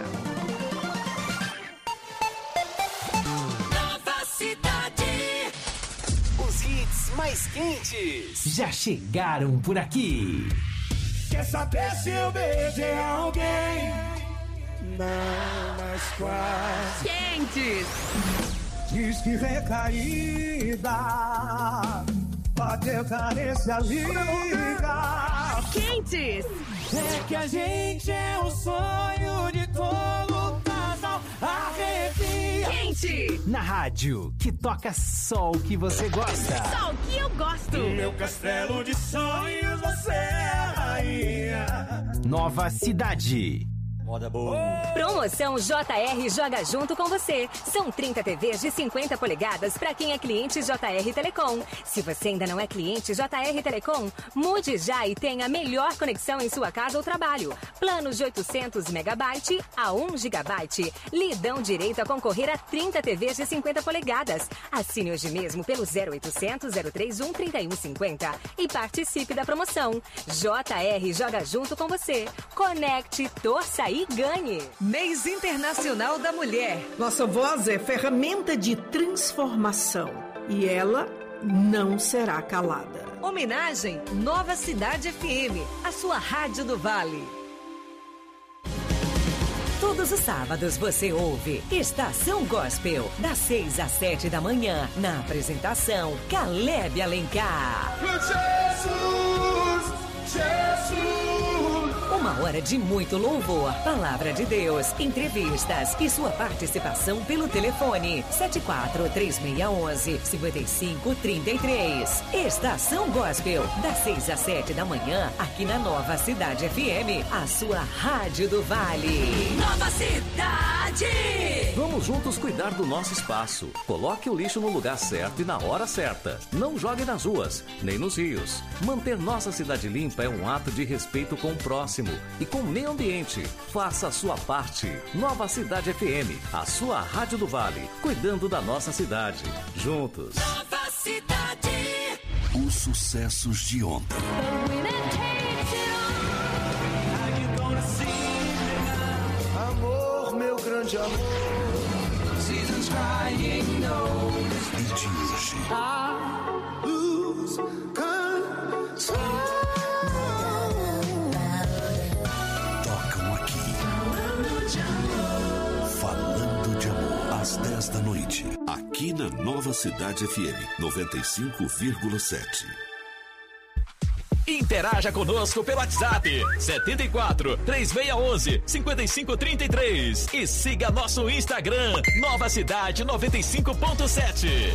Nova Cidade. Os hits mais quentes já chegaram por aqui. Quer saber se eu beijei alguém? Não, mas quase. Quentes. Diz que recaída, bateu carência, liga. Quentes. É que a gente é o sonho de todo casal, arrepia. Quente. Na rádio que toca só o que você gosta. Só o que eu gosto. No meu castelo de sonhos você é a rainha. Nova Cidade. Moda boa. Promoção JR Joga Junto com você. São 30 TVs de 50 polegadas para quem é cliente JR Telecom. Se você ainda não é cliente JR Telecom, mude já e tenha a melhor conexão em sua casa ou trabalho. Planos de 800 MB a 1 GB lhe dão direito a concorrer a 30 TVs de 50 polegadas. Assine hoje mesmo pelo 0800 031 3150 e participe da promoção. JR Joga Junto com você. Conecte, torça e ganhe. Mês Internacional da Mulher. Nossa voz é ferramenta de transformação e ela não será calada. Homenagem Nova Cidade FM, a sua rádio do Vale. Todos os sábados você ouve Estação Gospel, das 6 às 7 da manhã, na apresentação Caleb Alencar. Jesus. Uma hora de muito louvor, palavra de Deus, entrevistas e sua participação pelo telefone 74-3611-5533. Estação Gospel, das 6 às 7 da manhã, aqui na Nova Cidade FM, a sua rádio do Vale. Nova Cidade. Vamos juntos cuidar do nosso espaço. Coloque o lixo no lugar certo e na hora certa. Não jogue nas ruas, nem nos rios. Manter nossa cidade limpa é um ato de respeito com o próximo e com o meio ambiente. Faça a sua parte. Nova Cidade FM, a sua rádio do Vale, cuidando da nossa cidade. Juntos. Nova Cidade. Os sucessos de ontem. meu grande amor. Seasons crying knows. E de hoje. I lose control. Tocam aqui. Falando de amor. Às 10 da noite. Aqui na Nova Cidade FM 95,7. Interaja conosco pelo WhatsApp 74 3611 5533 e siga nosso Instagram Nova Cidade 95.7.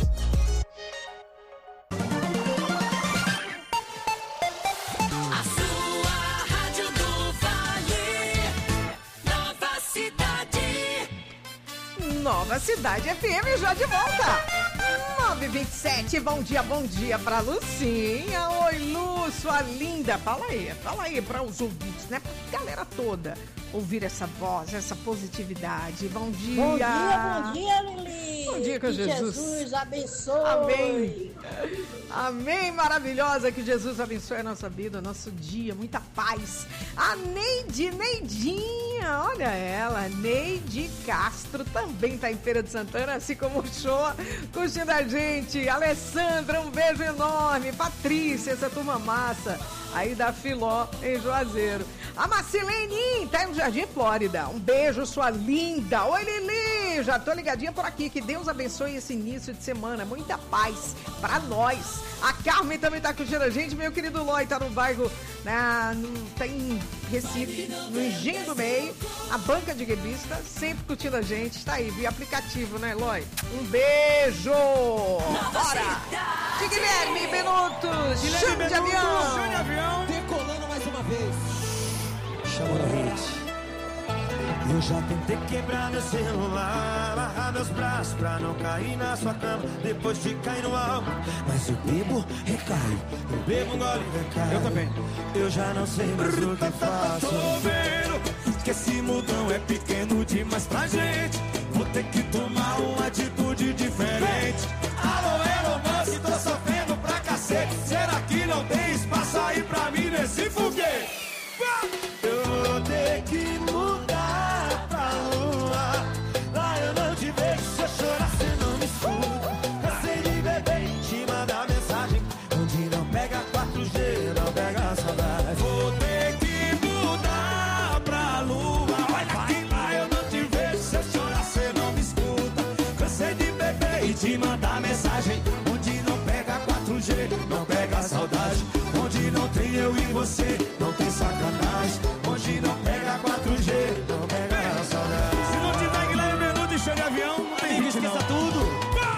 A sua Rádio do Vale, Nova Cidade. Nova Cidade FM já de volta. 9h27, bom dia pra Lucinha. Oi, Lu, sua linda. Fala aí para os ouvintes, né? Pra galera toda ouvir essa voz, essa positividade. Bom dia. Bom dia, Lili. Bom dia, com que Jesus. Jesus abençoe. Amém. Amém, maravilhosa. Que Jesus abençoe a nossa vida, o nosso dia. Muita paz. A Neidinha, olha ela. Neide Castro também tá em Feira de Santana, assim como o Show, curtindo a gente. Alessandra, um beijo enorme. Patrícia, essa turma massa aí da Filó, em Juazeiro. A Marcelene tá no Jardim Flórida. Um beijo, sua linda. Oi, Lili. Já tô ligadinha por aqui. Que Deus abençoe esse início de semana. Muita paz pra nós. A Carmen também tá curtindo a gente. Meu querido Loi tá no bairro, tá em Recife, no Engenho do Meio. A banca de revista, sempre curtindo a gente. Está aí, via aplicativo, né, Loi? Um beijo. Bora. De Guilherme Benuto. Chama de avião. Decolando mais uma vez. Chamou na rede. Eu já tentei quebrar meu celular, amarrar meus braços pra não cair na sua cama depois de cair no álcool. Mas eu bebo, recaio, eu bebo, gole, recaio. Eu também. Eu já não sei mais o que faço. Tô vendo que esse mudão é pequeno demais pra gente. Vou ter que tomar uma atitude diferente. Alô, Elon Musk, tô sofrendo pra cacete. Será que não tem espaço aí pra mim nesse foguete? Eu vou ter que mudar pra lua. Lá eu não te vejo, se eu chorar cê não me escuta. Cansei de beber e te mandar mensagem onde não pega 4G, não pega saudade. Vou ter que mudar pra lua. Olha que lá eu não te vejo, se eu chorar cê não me escuta. Cansei de beber e te mandar mensagem onde não pega 4G, não pega saudade. Onde não tem eu e você, não tem sacanagem. Onde não pega 4G, não pega saudade. Se não tiver Guilherme Benuto e show de avião, não tem gente, esqueça tudo.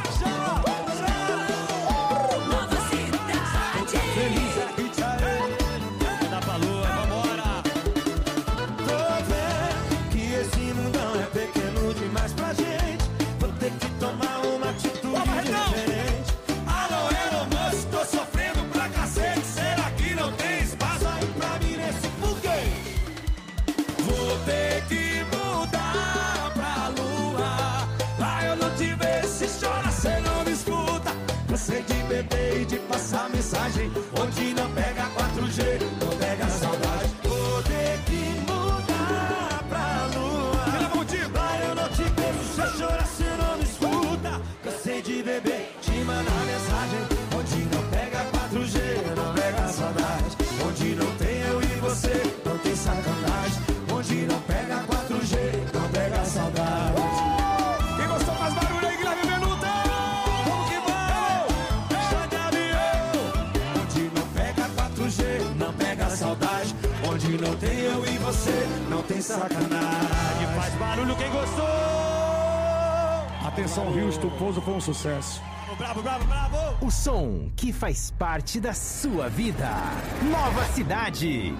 Nova Cidade. Feliz aqui, tchau. Dá pra lua, vambora. Tô vendo que esse mundão é pequeno demais pra gente. Vou ter que tomar uma atitude diferente. Alô, Elon Musk, tô sofrendo pra cacete. Será que não tem espaço aí pra mim nesse foguete? Vou ter que mudar pra lua. Lá eu não te vejo, se chora cê não me escuta. Cansei de beber e de passar mensagem onde não pega 4G, não pega saudade. Vou ter que mudar pra lua. Lá eu não te vejo, se chora cê não me escuta. Cansei de beber, te mandar mensagem onde não pega 4G, não pega saudade. Onde não tem eu e você, não tem sacanagem. Onde não pega 4G, não pega saudade. Quem gostou faz barulho aí, Guilherme Benuto! Vamos que vamos! Chama de avião! Onde não pega 4G, não pega saudade. Onde não tem eu e você, não tem sacanagem. Faz barulho quem gostou! Atenção, Houston, o pouso foi um sucesso. Bravo, bravo, bravo! O som que faz parte da sua vida. Nova Cidade.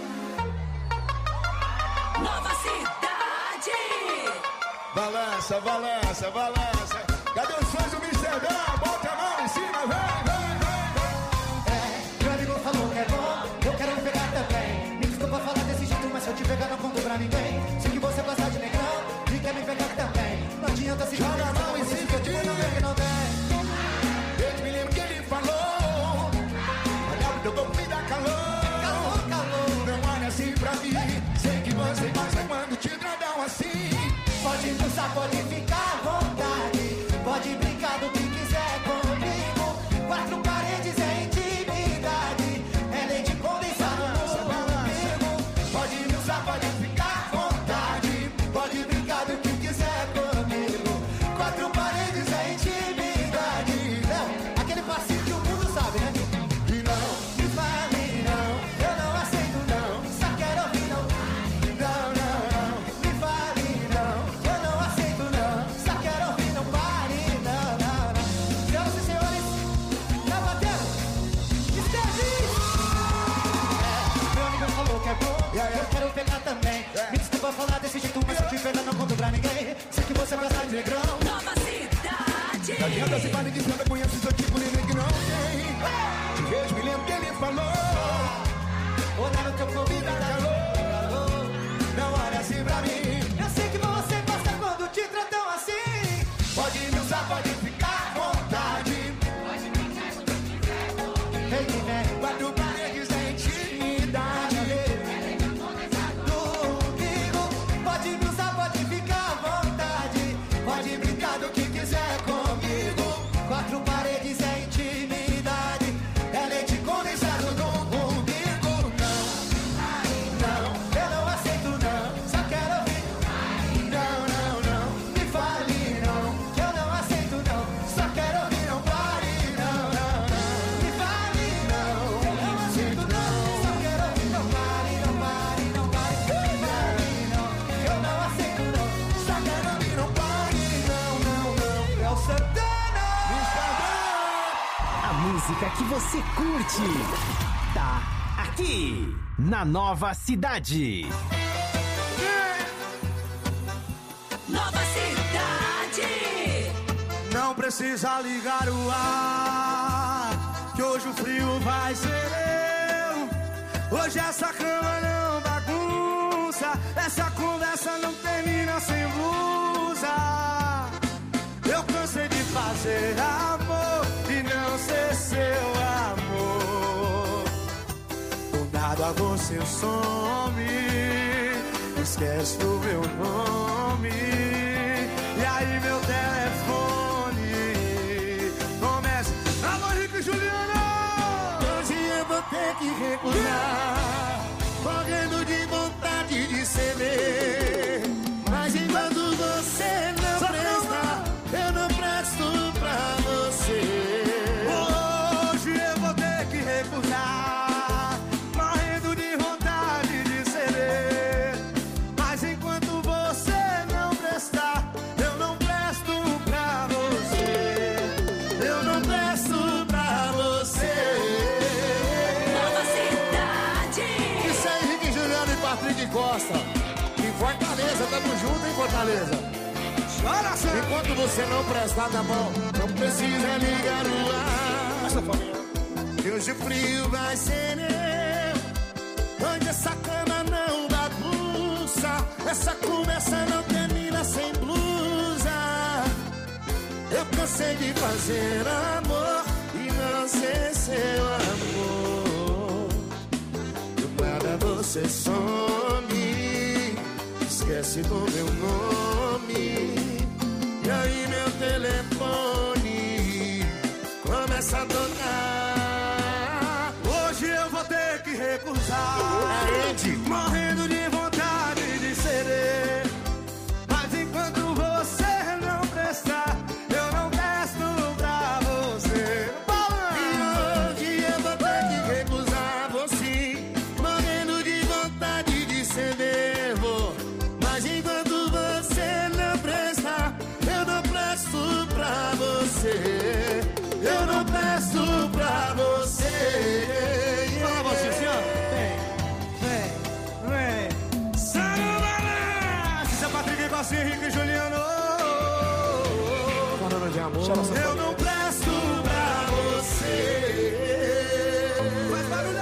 Nova Cidade. Balança, balança, balança. Cadê os fãs do Amsterdã? Bota a mão em cima, vem, vem, vem. Meu amigo falou que é bom, eu quero me pegar também. Me desculpa falar desse jeito, mas se eu te pegar não conto pra ninguém. Sei que você gosta de negrão e quer me pegar também. Não adianta se joga a mão em cima, que eu te não ver que não tem. Eu me lembro que ele falou. Olha o teu corpo me dá calor. Calor, calor. Não olha assim pra mim. Sei que você gosta quando te tradam assim. Pode adianta se fale dizendo, eu conheço seu tipo, ninguém que não tem. Te vejo, me lembro que ele falou. Olha no teu ouvido, calor. Não olha assim pra mim. Eu sei que você gosta quando te tratam assim. Pode me usar, pode ficar à vontade. Pode me usar quando quiser. Vem que vem, quatro paredes da intimidade. Domingo, pode me usar, pode ficar à vontade. Pode brincar do que quiser comigo. Quatro paredes é intimidade. É leite condensado no umbigo. Não, eu não aceito não. Só quero ouvir. Não, me fale não. Que eu não aceito não. Só quero ouvir, não pare. Não, me fale não. Eu não aceito não. Só quero ouvir, não pare. Me fale não. Eu não aceito não. Só quero ouvir, não pare. Não. É o Santana. A música que você curte tá aqui na Nova Cidade. Nova Cidade. Não precisa ligar o ar, que hoje o frio vai ser eu. Hoje essa cama não bagunça, essa conversa não termina sem blusa. Eu cansei de fazer amor e não ser seu amor. Do nada a você some, esquece do meu nome. E aí meu telefone começa: alô, Rico e Juliano. Hoje eu vou ter que recusar, morrendo de vontade de ceder. Mas enquanto você não presta, eu não presto pra você. Hoje eu vou ter que recusar, morrendo de vontade de ceder. Mas enquanto você não prestar, eu não presto pra você. Eu não presto pra você. Nova Cidade. Isso aí, Henrique, Juliano e Patrick Costa. Em Fortaleza, tamo junto em Fortaleza. Chora, Sam. Enquanto você não prestar, tá bom? Não precisa ligar o ar. Que hoje o frio vai ser eu. Onde essa cama não bagunça, essa conversa não termina sem blusa. Eu cansei de fazer amor e não ser seu amor. Do nada você some, esquece do meu nome. E aí meu telefone começa a tocar. Hoje eu vou ter que recusar, morrendo de vontade de ceder. Mas enquanto você não prestar, eu não presto pra você. E hoje eu vou ter que recusar você, morrendo de vontade de ceder. Mas enquanto você não prestar, eu não presto pra você. Eu não presto pra você. Fala você, senhor. Vem. Sarabana! Isso é Patrick Costa, Henrique e Juliano. Falando de amor. Eu não presto pra você. Faz barulho.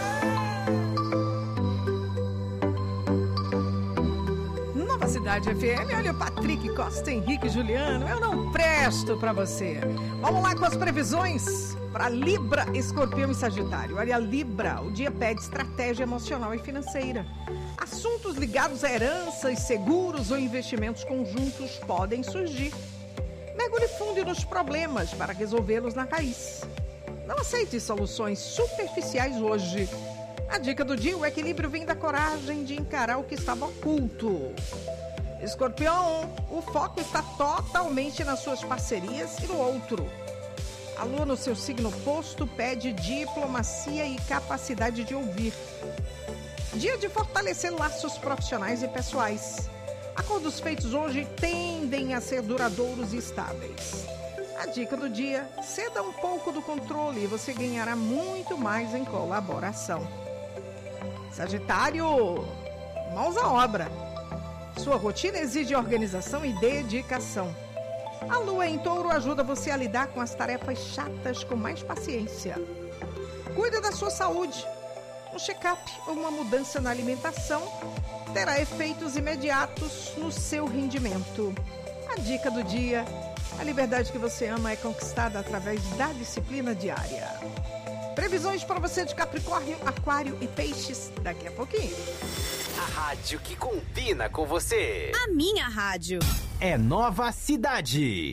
Nova Cidade FM, olha o Patrick Costa, Henrique e Juliano. Eu não presto pra você. Vamos lá com as previsões para Libra, Escorpião e Sagitário. Olha, Libra, o dia pede estratégia emocional e financeira. Assuntos ligados a heranças, seguros ou investimentos conjuntos podem surgir. Mergulhe fundo nos problemas para resolvê-los na raiz. Não aceite soluções superficiais hoje. A dica do dia, o equilíbrio vem da coragem de encarar o que estava oculto. Escorpião, o foco está totalmente nas suas parcerias e no outro. A lua no seu signo oposto pede diplomacia e capacidade de ouvir. Dia de fortalecer laços profissionais e pessoais. Acordos feitos hoje tendem a ser duradouros e estáveis. A dica do dia, ceda um pouco do controle e você ganhará muito mais em colaboração. Sagitário, mãos à obra. Sua rotina exige organização e dedicação. A lua em touro ajuda você a lidar com as tarefas chatas com mais paciência. Cuida da sua saúde. Um check-up ou uma mudança na alimentação terá efeitos imediatos no seu rendimento. A dica do dia: a liberdade que você ama é conquistada através da disciplina diária. Previsões para você de Capricórnio, Aquário e Peixes daqui a pouquinho. A rádio que combina com você. A minha rádio. É Nova Cidade.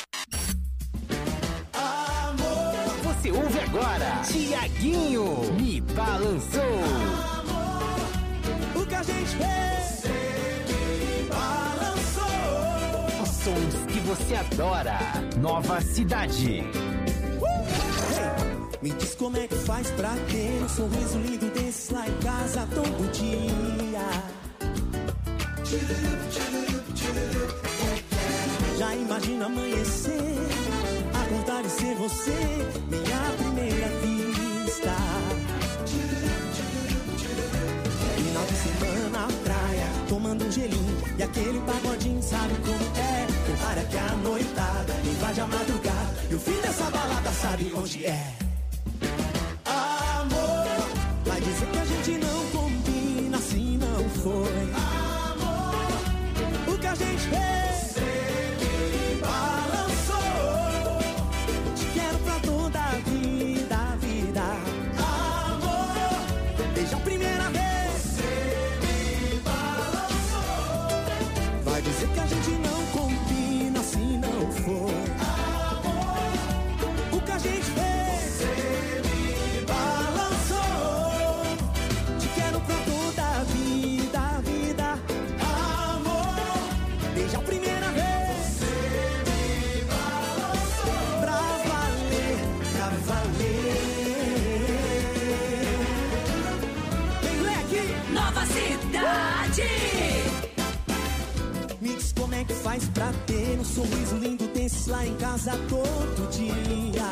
Amor. Você ouve agora Tiaguinho Me Balançou. Amor. O que a gente fez? Você me balançou. Os sons que você adora. Nova Cidade. Me diz como é que faz pra ter um sorriso lindo desse lá em casa todo dia. Já imagina amanhecer, acordar e ser você, minha primeira vista. Final de semana na praia, tomando um gelinho e aquele pagodinho, sabe como é? Prepara que a noitada invade a madrugada e o fim dessa balada sabe onde é. Vai dizer que a gente não combina, assim não foi. Amor, o que a gente fez? Você me balançou. Te quero pra toda a vida, vida. Amor, desde a primeira vez. Você me balançou. Vai dizer que a gente não combina, assim não foi. Amor, o que a gente fez? Me diz como é que faz pra ter um sorriso lindo desse lá em casa todo dia.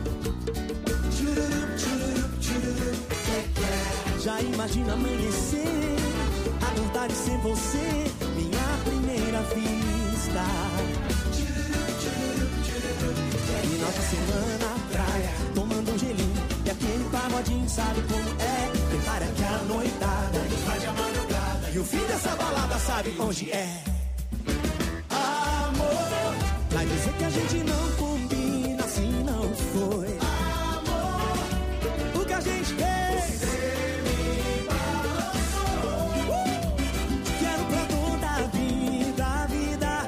Já imagina amanhecer, acordar e ser você, minha primeira vista. Final de semana na praia, tomando um gelinho e aquele pagodinho, sabe como é? Prepara que a noitada invade a madrugada e o fim dessa balada sabe onde é. Amor, vai dizer que a gente não combina, assim não foi. Amor, o que a gente fez? Você me balançou. Te quero pra toda a vida, vida.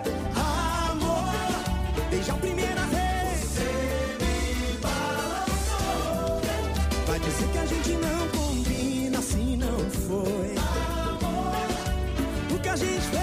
Amor, desde a primeira vez. Você me balançou. Vai dizer que a gente não combina, assim não foi. Amor, o que a gente fez?